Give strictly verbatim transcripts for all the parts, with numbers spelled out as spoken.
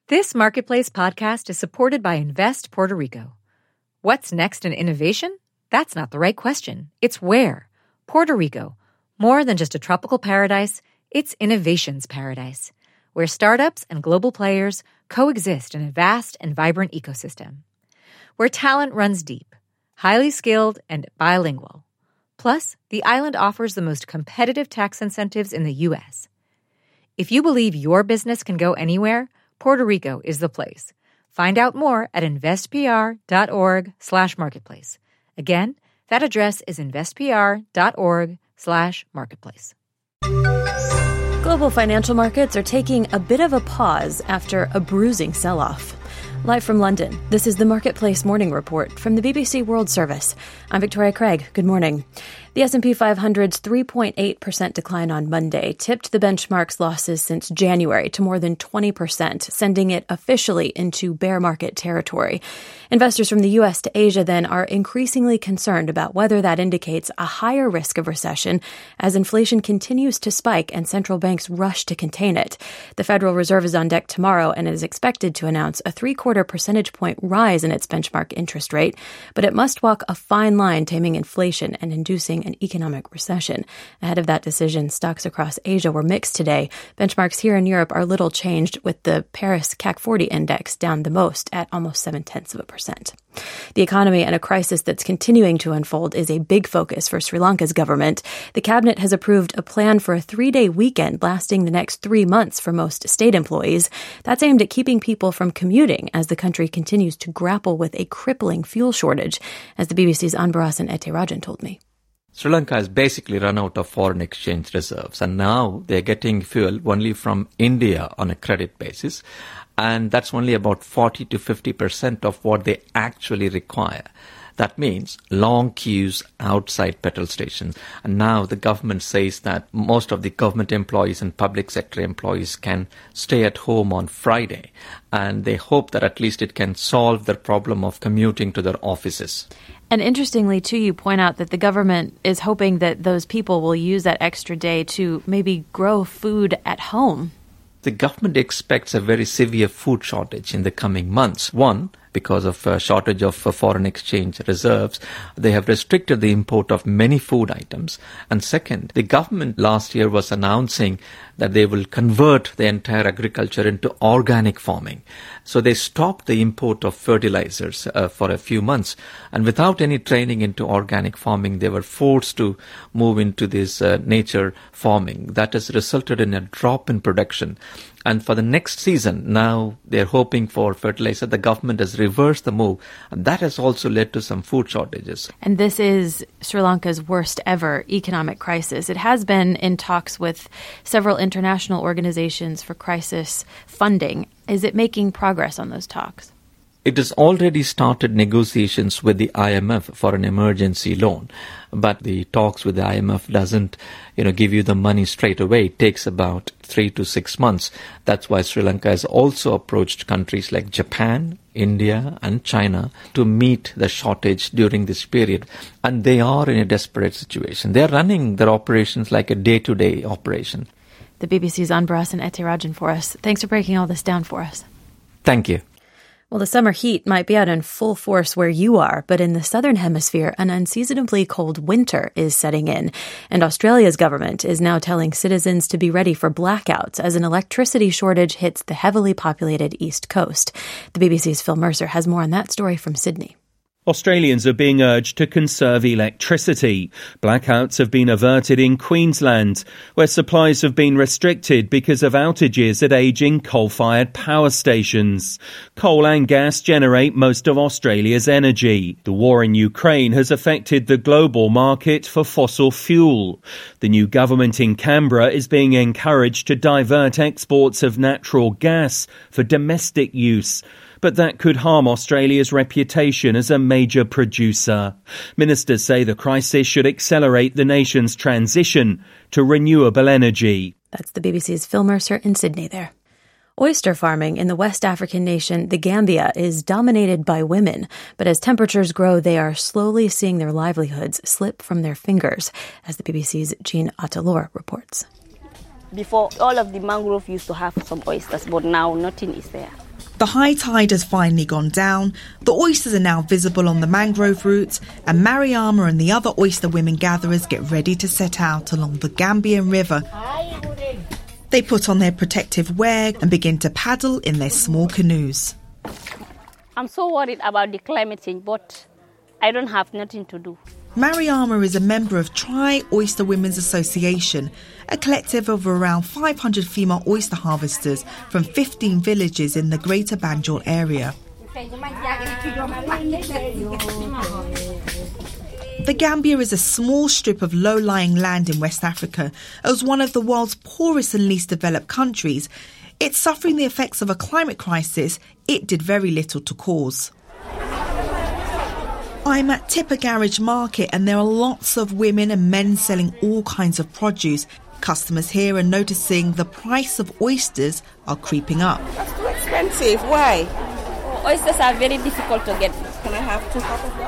This Marketplace podcast is supported by Invest Puerto Rico. What's next in innovation? That's not the right question. It's where. Puerto Rico. More than just a tropical paradise, it's innovation's paradise, where startups and global players coexist in a vast and vibrant ecosystem. Where talent runs deep, highly skilled, and bilingual. Plus, the island offers the most competitive tax incentives in the U S. If you believe your business can go anywhere, Puerto Rico is the place. Find out more at investpr.org slash marketplace. Again, that address is investpr.org slash marketplace. Global financial markets are taking a bit of a pause after a bruising sell-off. Live from London, this is the Marketplace Morning Report from the B B C World Service. I'm Victoria Craig. Good morning. The S and P five hundred's three point eight percent decline on Monday tipped the benchmark's losses since January to more than twenty percent, sending it officially into bear market territory. Investors from the U S to Asia, then, are increasingly concerned about whether that indicates a higher risk of recession as inflation continues to spike and central banks rush to contain it. The Federal Reserve is on deck tomorrow and is expected to announce a three-quarter percentage point rise in its benchmark interest rate, but it must walk a fine line taming inflation and inducing an economic recession. Ahead of that decision, stocks across Asia were mixed today. Benchmarks here in Europe are little changed, with the Paris C A C forty index down the most at almost seven-tenths of a percent. The economy and a crisis that's continuing to unfold is a big focus for Sri Lanka's government. The cabinet has approved a plan for a three-day weekend lasting the next three months for most state employees. That's aimed at keeping people from commuting as the country continues to grapple with a crippling fuel shortage, as the B B C's Anbarasan Ethirajan told me. Sri Lanka has basically run out of foreign exchange reserves, and now they're getting fuel only from India on a credit basis, and that's only about forty to fifty percent of what they actually require. That means long queues outside petrol stations. And now the government says that most of the government employees and public sector employees can stay at home on Friday. And they hope that at least it can solve the problem of commuting to their offices. And interestingly, too, you point out that the government is hoping that those people will use that extra day to maybe grow food at home. The government expects a very severe food shortage in the coming months. One, because of a shortage of uh, foreign exchange reserves, they have restricted the import of many food items. And second, the government last year was announcing that they will convert the entire agriculture into organic farming. So they stopped the import of fertilizers uh, for a few months. And without any training into organic farming, they were forced to move into this uh, nature farming. That has resulted in a drop in production. And for the next season, now they're hoping for fertilizer. The government has reversed the move. And that has also led to some food shortages. And this is Sri Lanka's worst ever economic crisis. It has been in talks with several international organizations for crisis funding. Is it making progress on those talks? It has already started negotiations with the I M F for an emergency loan, but the talks with the I M F doesn't, you know, give you the money straight away. It takes about three to six months. That's why Sri Lanka has also approached countries like Japan, India, and China to meet the shortage during this period. And they are in a desperate situation. They're running their operations like a day-to-day operation. The B B C's Anbarasan Ethirajan for us. Thanks for breaking all this down for us. Thank you. Well, the summer heat might be out in full force where you are, but in the southern hemisphere, an unseasonably cold winter is setting in. And Australia's government is now telling citizens to be ready for blackouts as an electricity shortage hits the heavily populated East Coast. The B B C's Phil Mercer has more on that story from Sydney. Australians are being urged to conserve electricity. Blackouts have been averted in Queensland, where supplies have been restricted because of outages at ageing coal-fired power stations. Coal and gas generate most of Australia's energy. The war in Ukraine has affected the global market for fossil fuel. The new government in Canberra is being encouraged to divert exports of natural gas for domestic use. But that could harm Australia's reputation as a major producer. Ministers say the crisis should accelerate the nation's transition to renewable energy. That's the B B C's Phil Mercer in Sydney there. Oyster farming in the West African nation, the Gambia, is dominated by women. But as temperatures grow, they are slowly seeing their livelihoods slip from their fingers, as the B B C's Jean Atalor reports. Before, all of the mangrove used to have some oysters, but now nothing is there. The high tide has finally gone down, the oysters are now visible on the mangrove routes, and Mariama and the other oyster women gatherers get ready to set out along the Gambian River. They put on their protective wear and begin to paddle in their small canoes. I'm so worried about the climate change, but I don't have nothing to do. Mariama is a member of Tri Oyster Women's Association, a collective of around five hundred female oyster harvesters from fifteen villages in the Greater Banjul area. The Gambia is a small strip of low-lying land in West Africa. As one of the world's poorest and least developed countries, it's suffering the effects of a climate crisis it did very little to cause. I'm at Tipper Garage Market and there are lots of women and men selling all kinds of produce. Customers here are noticing the price of oysters are creeping up. That's too expensive. Why? Oh, oysters are very difficult to get. Can I have two cups of that?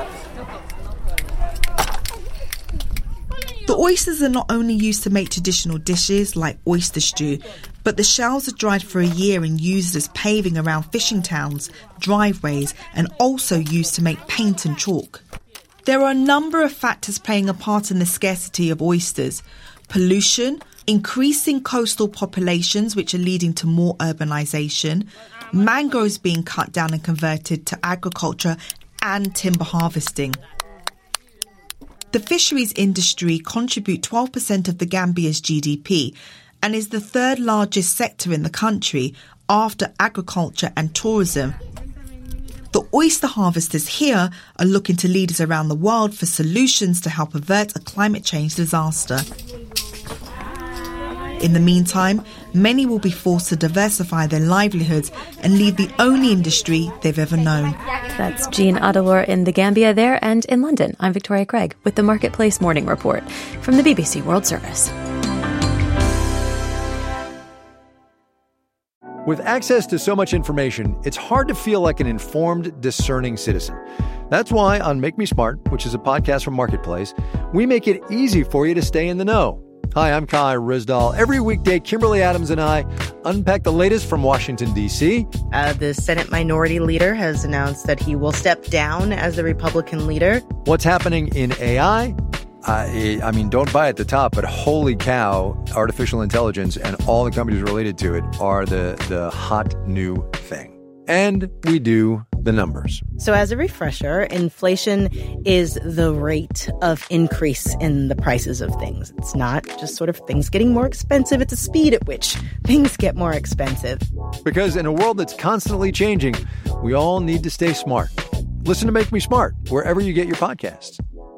The oysters are not only used to make traditional dishes like oyster stew, but the shells are dried for a year and used as paving around fishing towns, driveways, and also used to make paint and chalk. There are a number of factors playing a part in the scarcity of oysters. Pollution, increasing coastal populations which are leading to more urbanisation, mangroves being cut down and converted to agriculture, and timber harvesting. The fisheries industry contribute twelve percent of the Gambia's G D P and is the third largest sector in the country after agriculture and tourism. The oyster harvesters here are looking to leaders around the world for solutions to help avert a climate change disaster. In the meantime, many will be forced to diversify their livelihoods and leave the only industry they've ever known. That's Jean Adelor in the Gambia there, and in London, I'm Victoria Craig with the Marketplace Morning Report from the B B C World Service. With access to so much information, it's hard to feel like an informed, discerning citizen. That's why on Make Me Smart, which is a podcast from Marketplace, we make it easy for you to stay in the know. Hi, I'm Kai Rizdal. Every weekday, Kimberly Adams and I unpack the latest from Washington, D C. Uh, the Senate Minority Leader has announced that he will step down as the Republican leader. What's happening in A I? Uh, I mean, don't buy at the top, but holy cow, artificial intelligence and all the companies related to it are the, the hot new thing. And we do the numbers. So as a refresher, inflation is the rate of increase in the prices of things. It's not just sort of things getting more expensive. It's the speed at which things get more expensive. Because in a world that's constantly changing, we all need to stay smart. Listen to Make Me Smart wherever you get your podcasts.